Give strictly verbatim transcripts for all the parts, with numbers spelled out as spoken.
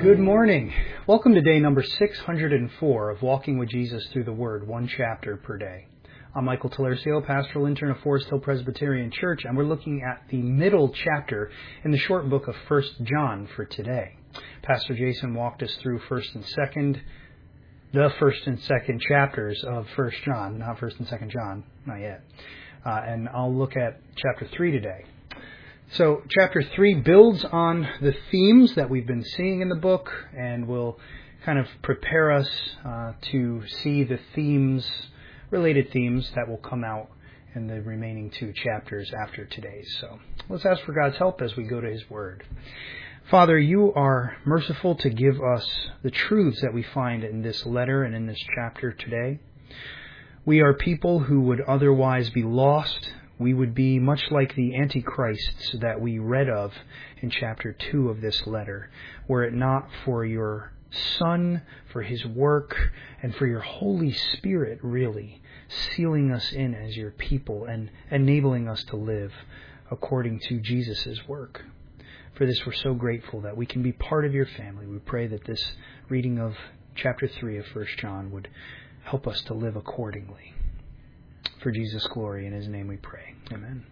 Good morning. Welcome to day number six hundred four of Walking with Jesus Through the Word, one chapter per day. I'm Michael Talercio, pastoral intern of Forest Hill Presbyterian Church, and we're looking at the middle chapter in the short book of First John for today. Pastor Jason walked us through first and second, the first and second chapters of First John, not first and second John, not yet. Uh, and I'll look at chapter three today. So chapter three builds on the themes that we've been seeing in the book and will kind of prepare us uh, to see the themes, related themes that will come out in the remaining two chapters after today's. So let's ask for God's help as we go to His Word. Father, you are merciful to give us the truths that we find in this letter and in this chapter today. We are people who would otherwise be lost. We would be much like the antichrists that we read of in chapter two of this letter, were it not for your Son, for His work, and for your Holy Spirit, really, sealing us in as your people and enabling us to live according to Jesus' work. For this, we're so grateful that we can be part of your family. We pray that this reading of chapter three of First John would help us to live accordingly. For Jesus' glory, in His name we pray. Amen.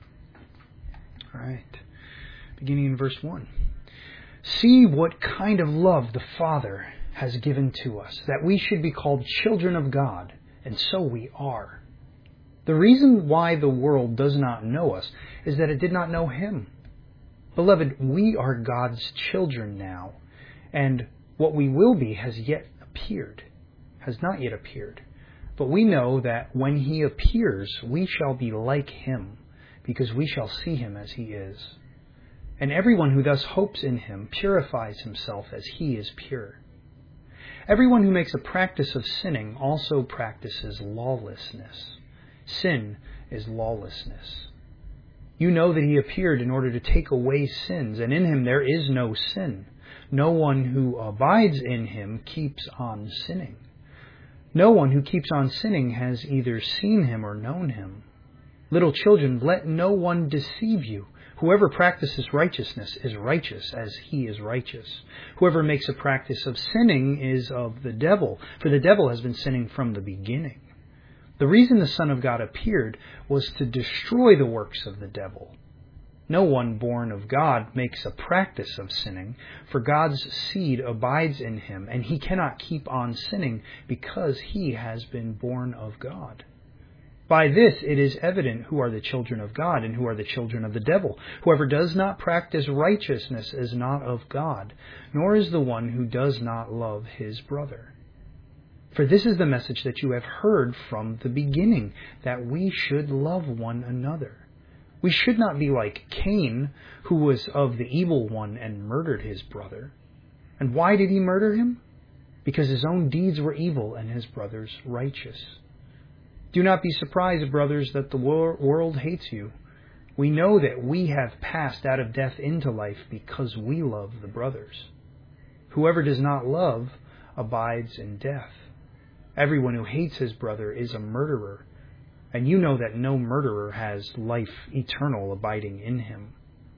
All right. Beginning in verse one. See what kind of love the Father has given to us, that we should be called children of God, and so we are. The reason why the world does not know us is that it did not know Him. Beloved, we are God's children now, and what we will be has yet appeared, has not yet appeared. But we know that when He appears, we shall be like Him, because we shall see Him as He is. And everyone who thus hopes in Him purifies himself as He is pure. Everyone who makes a practice of sinning also practices lawlessness. Sin is lawlessness. You know that He appeared in order to take away sins, and in Him there is no sin. No one who abides in Him keeps on sinning. No one who keeps on sinning has either seen Him or known Him. Little children, let no one deceive you. Whoever practices righteousness is righteous as He is righteous. Whoever makes a practice of sinning is of the devil, for the devil has been sinning from the beginning. The reason the Son of God appeared was to destroy the works of the devil. No one born of God makes a practice of sinning, for God's seed abides in him, and he cannot keep on sinning because he has been born of God. By this it is evident who are the children of God and who are the children of the devil. Whoever does not practice righteousness is not of God, nor is the one who does not love his brother. For this is the message that you have heard from the beginning, that we should love one another. We should not be like Cain, who was of the evil one and murdered his brother. And why did he murder him? Because his own deeds were evil and his brother's righteous. Do not be surprised, brothers, that the world hates you. We know that we have passed out of death into life because we love the brothers. Whoever does not love abides in death. Everyone who hates his brother is a murderer. And you know that no murderer has life eternal abiding in him.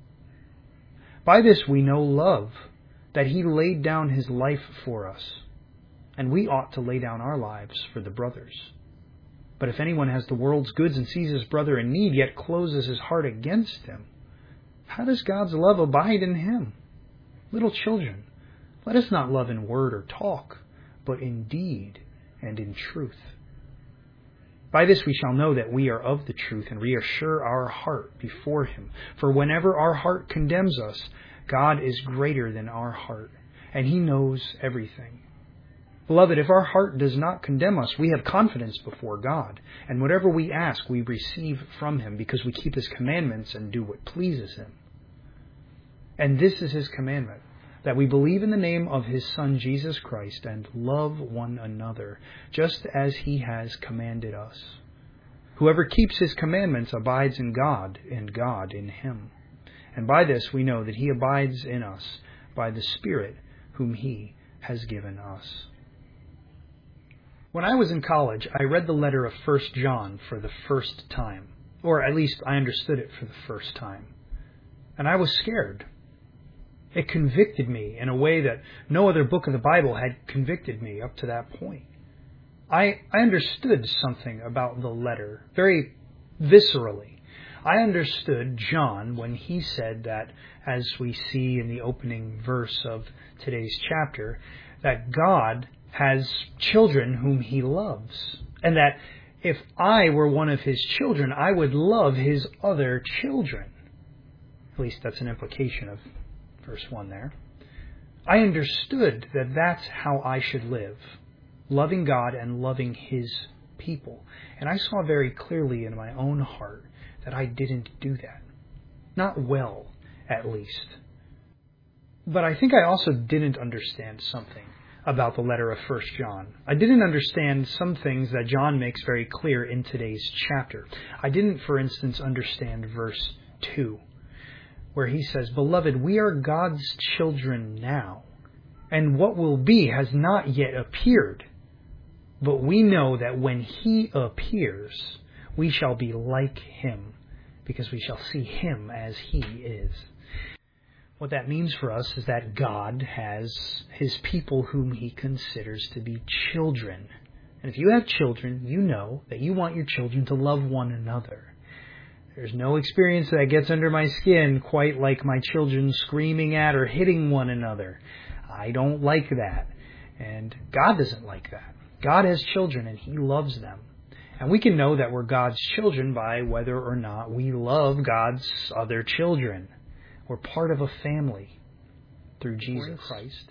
By this we know love, that He laid down His life for us, and we ought to lay down our lives for the brothers. But if anyone has the world's goods and sees his brother in need, yet closes his heart against him, how does God's love abide in him? Little children, let us not love in word or talk, but in deed and in truth. By this we shall know that we are of the truth and reassure our heart before Him. For whenever our heart condemns us, God is greater than our heart, and He knows everything. Beloved, if our heart does not condemn us, we have confidence before God, and whatever we ask we receive from Him, because we keep His commandments and do what pleases Him. And this is His commandment, that we believe in the name of His Son, Jesus Christ, and love one another, just as He has commanded us. Whoever keeps His commandments abides in God, and God in him. And by this we know that He abides in us, by the Spirit whom He has given us. When I was in college, I read the letter of First John for the first time, or at least I understood it for the first time. And I was scared. It convicted me in a way that no other book of the Bible had convicted me up to that point. I, I understood something about the letter very viscerally. I understood John when he said that, as we see in the opening verse of today's chapter, that God has children whom he loves, and that if I were one of his children, I would love his other children. At least that's an implication of verse one there. I understood that that's how I should live, loving God and loving his people. And I saw very clearly in my own heart that I didn't do that. Not well, at least. But I think I also didn't understand something about the letter of First John. I didn't understand some things that John makes very clear in today's chapter. I didn't, for instance, understand verse two, where he says, "Beloved, we are God's children now, and what will be has not yet appeared. But we know that when he appears, we shall be like him, because we shall see him as he is." What that means for us is that God has his people whom he considers to be children. And if you have children, you know that you want your children to love one another. There's no experience that gets under my skin quite like my children screaming at or hitting one another. I don't like that. And God doesn't like that. God has children and he loves them. And we can know that we're God's children by whether or not we love God's other children. We're part of a family through Jesus Christ.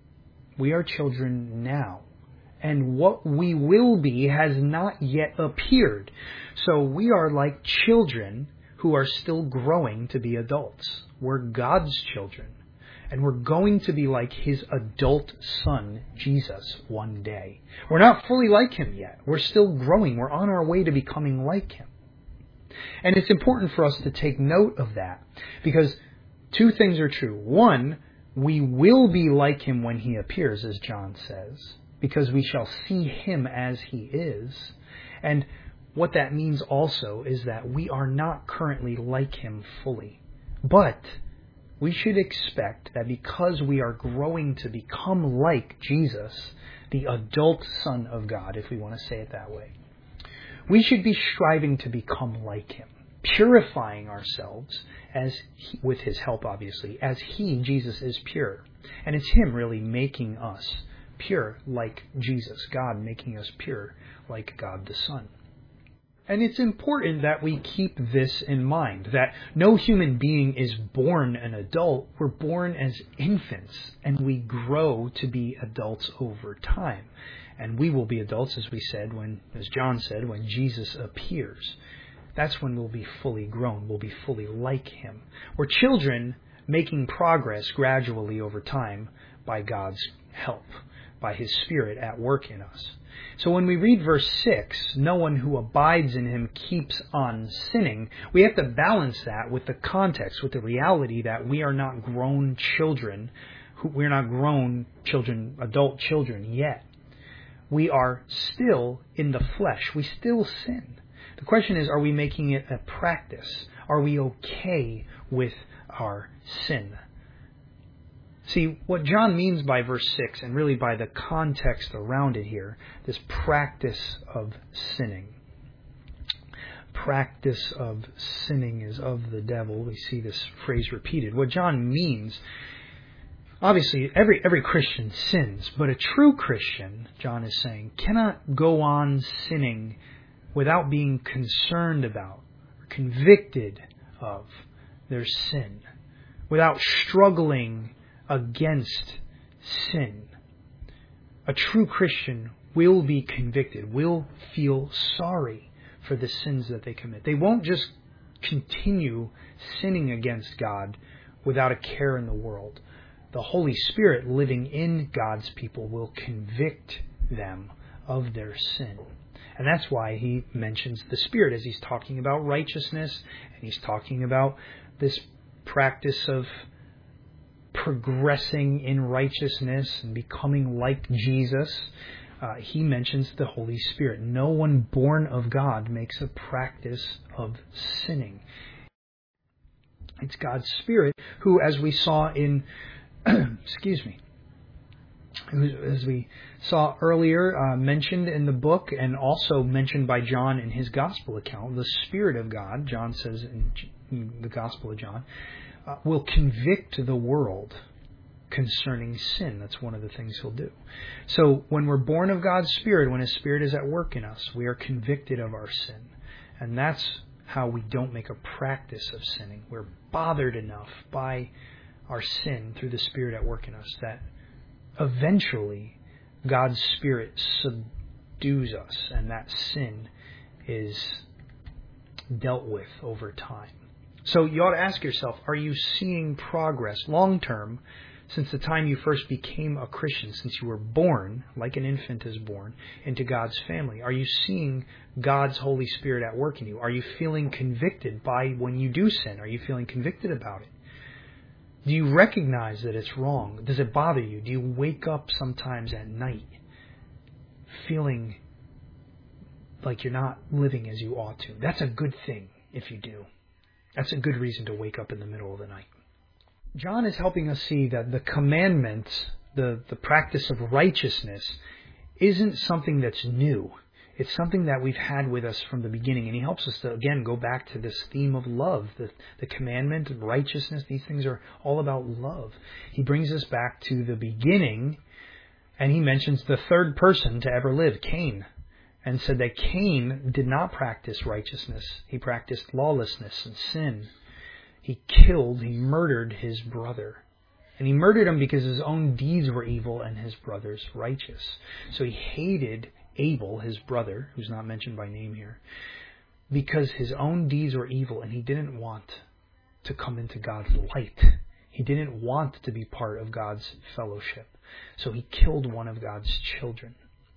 We are children now. And what we will be has not yet appeared. So we are like children who are still growing to be adults. We're God's children. And we're going to be like his adult son, Jesus, one day. We're not fully like him yet. We're still growing. We're on our way to becoming like him. And it's important for us to take note of that, because two things are true. One, we will be like him when he appears, as John says, because we shall see him as he is. And what that means also is that we are not currently like him fully. But we should expect that because we are growing to become like Jesus, the adult Son of God, if we want to say it that way, we should be striving to become like him, purifying ourselves as he, with his help, obviously, as he, Jesus, is pure. And it's him really making us pure like Jesus, God making us pure like God the Son. And it's important that we keep this in mind, that no human being is born an adult. We're born as infants, and we grow to be adults over time. And we will be adults, as we said, when, as John said, when Jesus appears. That's when we'll be fully grown. We'll be fully like him. We're children making progress gradually over time by God's help, by his Spirit at work in us. So when we read verse six, no one who abides in him keeps on sinning, we have to balance that with the context, with the reality that we are not grown children, we're not grown children, adult children yet. We are still in the flesh. We still sin. The question is, are we making it a practice? Are we okay with our sin? See, what John means by verse six, and really by the context around it here, this practice of sinning. Practice of sinning is of the devil. We see this phrase repeated. What John means, obviously, every, every Christian sins, but a true Christian, John is saying, cannot go on sinning without being concerned about or convicted of their sin, without struggling against sin. A true Christian will be convicted, will feel sorry for the sins that they commit. They won't just continue sinning against God without a care in the world. The Holy Spirit living in God's people will convict them of their sin. And that's why he mentions the Spirit as he's talking about righteousness, and he's talking about this practice of progressing in righteousness and becoming like Jesus. Uh, he mentions the Holy Spirit. No one born of God makes a practice of sinning. It's God's Spirit who, as we saw in, excuse me, as we saw earlier, uh, mentioned in the book and also mentioned by John in his Gospel account, the Spirit of God, John says in the Gospel of John, uh, will convict the world concerning sin. That's one of the things He'll do. So when we're born of God's Spirit, when His Spirit is at work in us, we are convicted of our sin. And that's how we don't make a practice of sinning. We're bothered enough by our sin through the Spirit at work in us that eventually God's Spirit subdues us, and that sin is dealt with over time. So you ought to ask yourself, are you seeing progress long term since the time you first became a Christian, since you were born, like an infant is born, into God's family? Are you seeing God's Holy Spirit at work in you? Are you feeling convicted by when you do sin? Are you feeling convicted about it? Do you recognize that it's wrong? Does it bother you? Do you wake up sometimes at night feeling like you're not living as you ought to? That's a good thing if you do. That's a good reason to wake up in the middle of the night. John is helping us see that the commandments, the, the practice of righteousness, isn't something that's new. It's something that we've had with us from the beginning. And he helps us to, again, go back to this theme of love. The, the commandment, righteousness, these things are all about love. He brings us back to the beginning, and he mentions the third person to ever live, Cain, and said that Cain did not practice righteousness. He practiced lawlessness and sin. He killed, he murdered his brother. And he murdered him because his own deeds were evil and his brother's righteous. So he hated Abel, his brother, who's not mentioned by name here, because his own deeds were evil and he didn't want to come into God's light. He didn't want to be part of God's fellowship. So he killed one of God's children.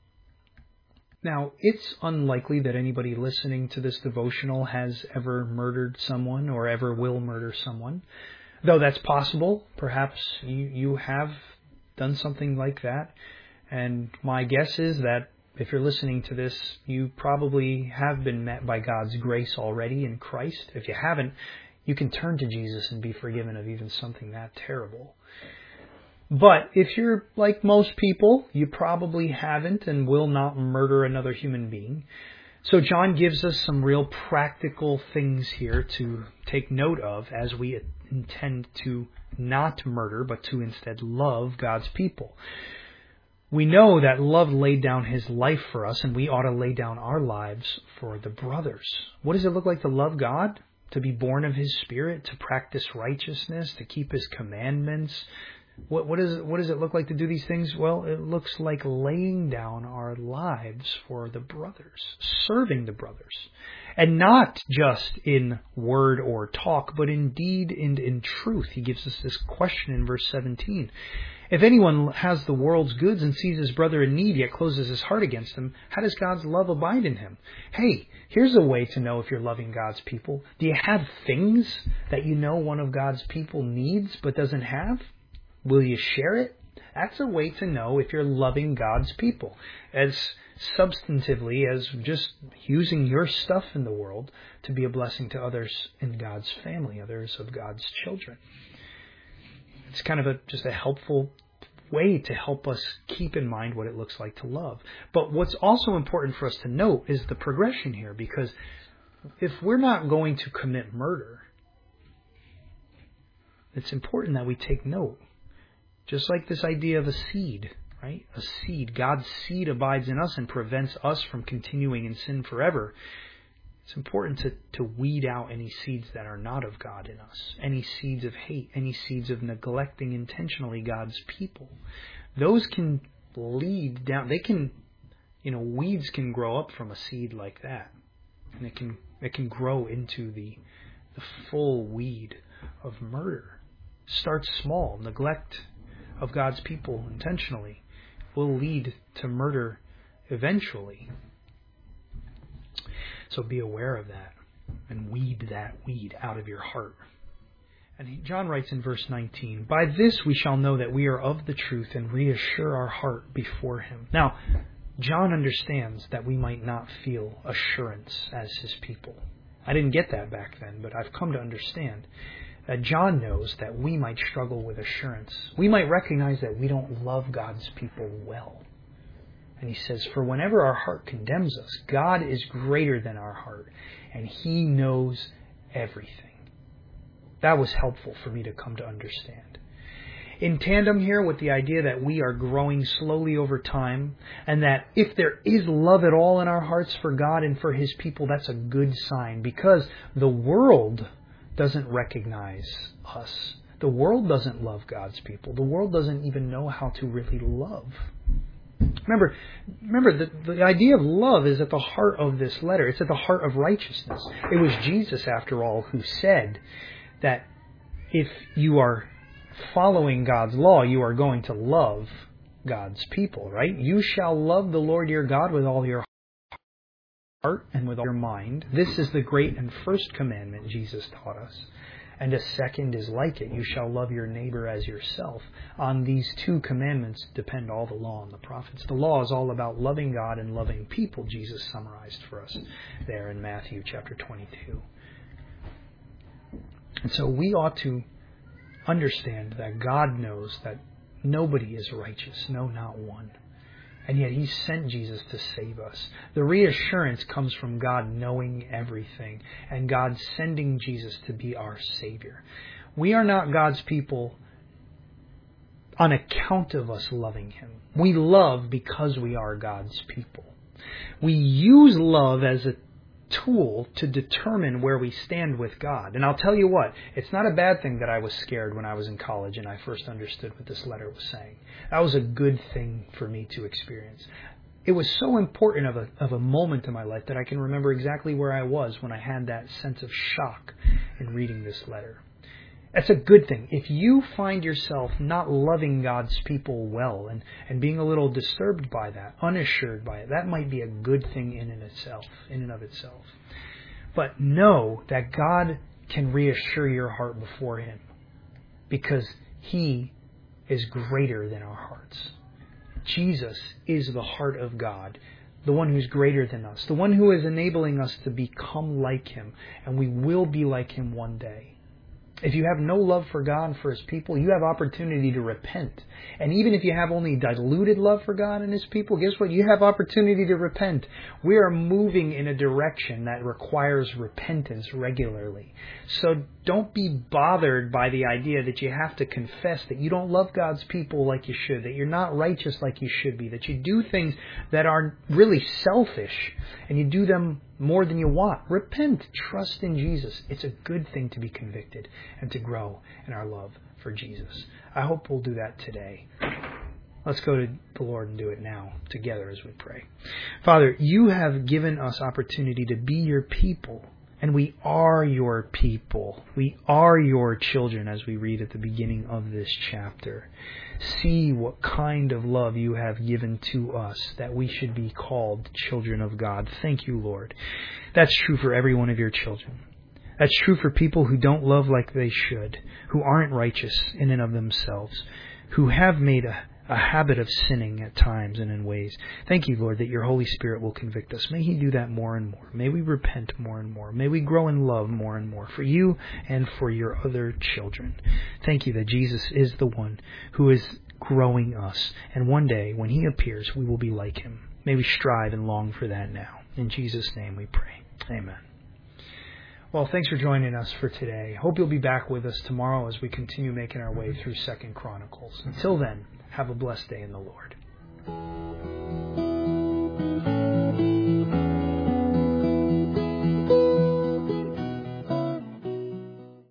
Now, it's unlikely that anybody listening to this devotional has ever murdered someone or ever will murder someone. Though that's possible. Perhaps you, you have done something like that. And my guess is that if you're listening to this, you probably have been met by God's grace already in Christ. If you haven't, you can turn to Jesus and be forgiven of even something that terrible. But if you're like most people, you probably haven't and will not murder another human being. So John gives us some real practical things here to take note of as we intend to not murder, but to instead love God's people. We know that love laid down His life for us, and we ought to lay down our lives for the brothers. What does it look like to love God? To be born of His Spirit, to practice righteousness, to keep His commandments. What, what, is, what does it look like to do these things? Well, it looks like laying down our lives for the brothers, serving the brothers. And not just in word or talk, but in deed and in truth. He gives us this question in verse seventeen. If anyone has the world's goods and sees his brother in need, yet closes his heart against him, how does God's love abide in him? Hey, here's a way to know if you're loving God's people. Do you have things that you know one of God's people needs but doesn't have? Will you share it? That's a way to know if you're loving God's people. As substantively as just using your stuff in the world to be a blessing to others in God's family, others of God's children. It's kind of a just a helpful way to help us keep in mind what it looks like to love. But what's also important for us to note is the progression here, because if we're not going to commit murder, it's important that we take note. Just like this idea of a seed, right? A seed. God's seed abides in us and prevents us from continuing in sin forever. It's important to, to weed out any seeds that are not of God in us. Any seeds of hate, any seeds of neglecting intentionally God's people. Those can lead down, they can, you know, weeds can grow up from a seed like that. And it can it can grow into the, the full weed of murder. Start small. Neglect of God's people intentionally will lead to murder eventually. So be aware of that and weed that weed out of your heart. And John writes in verse nineteen, by this we shall know that we are of the truth and reassure our heart before Him. Now, John understands that we might not feel assurance as His people. I didn't get that back then, but I've come to understand. that John knows that we might struggle with assurance. We might recognize that we don't love God's people well. And he says, for whenever our heart condemns us, God is greater than our heart, and He knows everything. That was helpful for me to come to understand. In tandem here with the idea that we are growing slowly over time, and that if there is love at all in our hearts for God and for His people, that's a good sign, because the world doesn't recognize us. The world doesn't love God's people. The world doesn't even know how to really love. Remember, remember the, the idea of love is at the heart of this letter. It's at the heart of righteousness. It was Jesus, after all, who said that if you are following God's law, you are going to love God's people, right? You shall love the Lord your God with all your heart and with all your mind. This is the great and first commandment Jesus taught us. And a second is like it. You shall love your neighbor as yourself. On these two commandments depend all the law and the prophets. The law is all about loving God and loving people, Jesus summarized for us there in Matthew chapter twenty-two. And so we ought to understand that God knows that nobody is righteous, no, not one. And yet He sent Jesus to save us. The reassurance comes from God knowing everything and God sending Jesus to be our Savior. We are not God's people on account of us loving Him. We love because we are God's people. We use love as a tool to determine where we stand with God. And I'll tell you what, it's not a bad thing that I was scared when I was in college and I first understood what this letter was saying. That was a good thing for me to experience. It was so important of a, of a moment in my life that I can remember exactly where I was when I had that sense of shock in reading this letter. That's a good thing. If you find yourself not loving God's people well and, and being a little disturbed by that, unassured by it, that might be a good thing in and itself, in and of itself. But know that God can reassure your heart before Him because He is greater than our hearts. Jesus is the heart of God, the one who's greater than us, the one who is enabling us to become like Him, and we will be like Him one day. If you have no love for God and for His people, you have opportunity to repent. And even if you have only diluted love for God and His people, guess what? You have opportunity to repent. We are moving in a direction that requires repentance regularly. So don't be bothered by the idea that you have to confess that you don't love God's people like you should, that you're not righteous like you should be, that you do things that are really selfish and you do them more than you want. Repent. Trust in Jesus. It's a good thing to be convicted and to grow in our love for Jesus. I hope we'll do that today. Let's go to the Lord and do it now together as we pray. Father, You have given us opportunity to be Your people, and we are Your people. We are Your children, as we read at the beginning of this chapter. See what kind of love You have given to us, that we should be called children of God. Thank You, Lord. That's true for every one of Your children. That's true for people who don't love like they should, who aren't righteous in and of themselves, who have made a, a habit of sinning at times and in ways. Thank You, Lord, that Your Holy Spirit will convict us. May He do that more and more. May we repent more and more. May we grow in love more and more for You and for Your other children. Thank You that Jesus is the one who is growing us. And one day, when He appears, we will be like Him. May we strive and long for that now. In Jesus' name we pray. Amen. Well, thanks for joining us for today. Hope you'll be back with us tomorrow as we continue making our way through Second Chronicles. Until then, have a blessed day in the Lord.